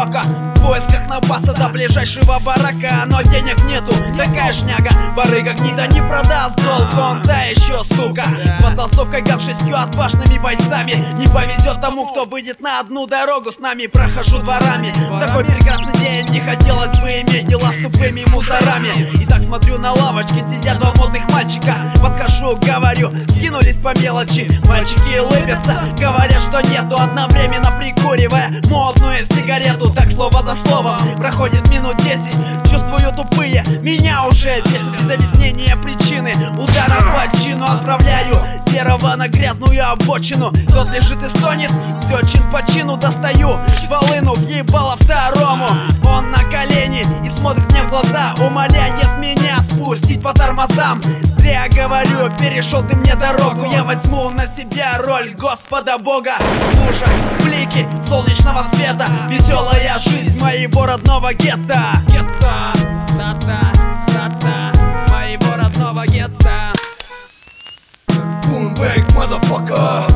собака. В поисках напаса до ближайшего барака, но денег нету, такая шняга. Барыга гнида не продаст долг, он та еще сука. Под толстовкой гав 6 отважными бойцами. Не повезет тому, кто выйдет на одну дорогу с нами. Прохожу дворами, в такой прекрасный день не хотелось бы иметь дела с тупыми мусорами. И так смотрю, на лавочке сидят два модных мальчика. Подхожу, говорю, скинулись по мелочи. Мальчики улыбятся, говорят, что нету, одновременно прикуривая модную сигарету. Так слово за словом, проходит минут 10. Чувствую тупые, меня уже бесит. Без объяснения причины ударом по чину отправляю первого на грязную обочину. Тот лежит и стонет, все чин по чину. Достаю волыну, въебало второму. Он на колени и смотрит мне в глаза, умоляет меня спустить по тормозам. Зря говорю, перешел ты мне дорогу. Я возьму на себя роль Господа Бога. В лужах блики солнечного света, веселая жизнь моего родного гетто. Гетто, та-та, моего родного гетто. Boom bang, motherfucker.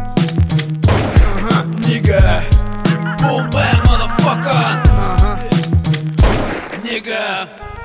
Nigga. Boom bang, motherfucker. Nigga.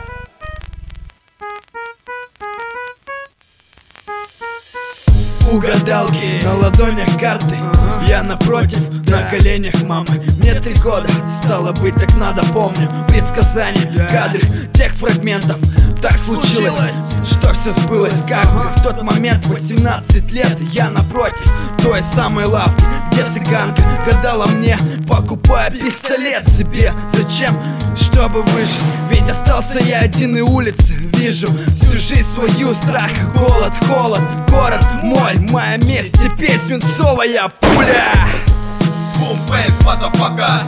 У гадалки на ладонях карты, я напротив, на коленях мамы. Мне 3 года, стало быть, так надо, помню предсказания, кадры тех фрагментов. Так случилось, что все сбылось, как бы в тот момент 18 лет. Я напротив той самой лавки, где цыганка гадала мне, покупая пистолет себе. Зачем? Чтобы выжить, ведь остался я один и улицы вижу всю жизнь свою. Страх, голод, холод, город мой, моя месть, теперь свинцовая пуля. Boom bang, motherfucker.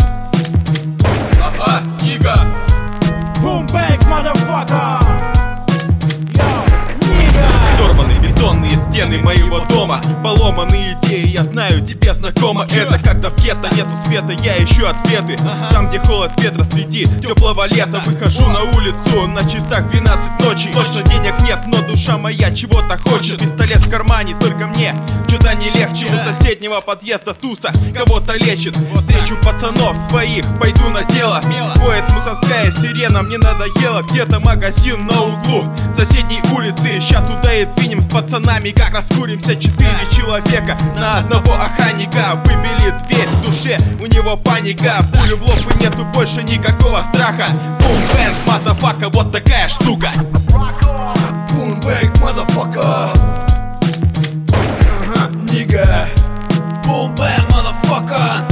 Ага, нига. Boom bang, motherfucker. Yo, нига. Взорваны бетонные стены моего дома, поломанные идеи, я знаю, тебе знакомо. Это когда в гетто нету света, я ищу ответы. Там, где холод ветра среди теплого лета. Выхожу на улицу, на часах 12 ночи. Точно денег нет, но душа моя чего-то хочет. Пистолет в кармане, только мне что-то не легче. У соседнего подъезда туса кого-то лечит. Встречу пацанов своих, пойду на дело. Воет мусорская сирена, мне надоело. Где-то магазин на углу соседней улицы. Ща туда и двинем с пацанами, как раскуримся 4 человека на одного охранника. Выбили дверь, в душе у него паника. Пулю в лоб и нету больше никакого страха. Boom bang, motherfucker, вот такая штука. Boom bang, motherfucker. Nigga. Boom bang, motherfucker.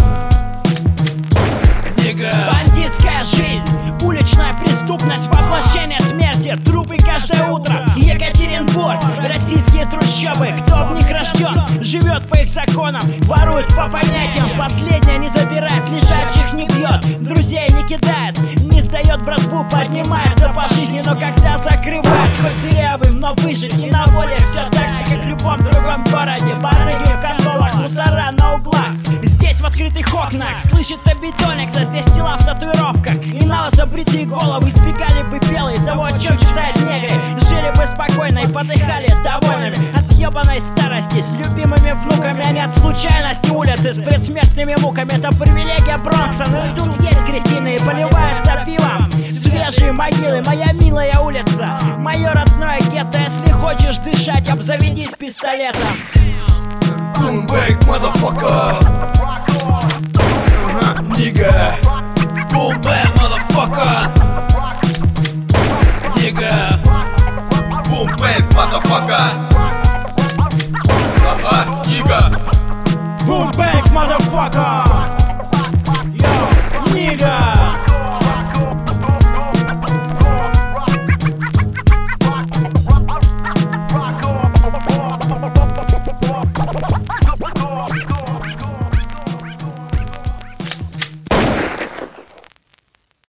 Nigga. Бандитская жизнь, уличная преступность, воплощение смерти, трупы каждое утро. Екатеринбург, российские трущобы, кто в них рожден, живет по их законам, ворует по понятиям. Последнее не забирает, лежачих не бьет, друзей не кидает, не сдает братву, поднимается по жизни. Но когда закрывает, хоть дырявым, но выжить не на воле. Все так же, как в любом другом городе. Барыги в конторах, мусора на углах. Здесь в открытых окнах слышится бетоникса, здесь тела в татуировках и на лысо бритые головы. Избегали бы белые того, о чем читают негры. Жили бы спокойно и подыхали довольными от ебаной старости, с любимыми внуками, а не от случайности. Улицы с предсмертными муками — это привилегия Бронкса. Но и тут есть кретины и поливаются пивом. Свежие могилы, моя милая улица, мое родное гетто. Если хочешь дышать, обзаведись пистолетом. Boom bang, motherfucker. Nigga. Boom bang, motherfucker. Nigga. Boom bang, motherfucker. Ага, нига. Boom bang, motherfucker. Yo, nigga.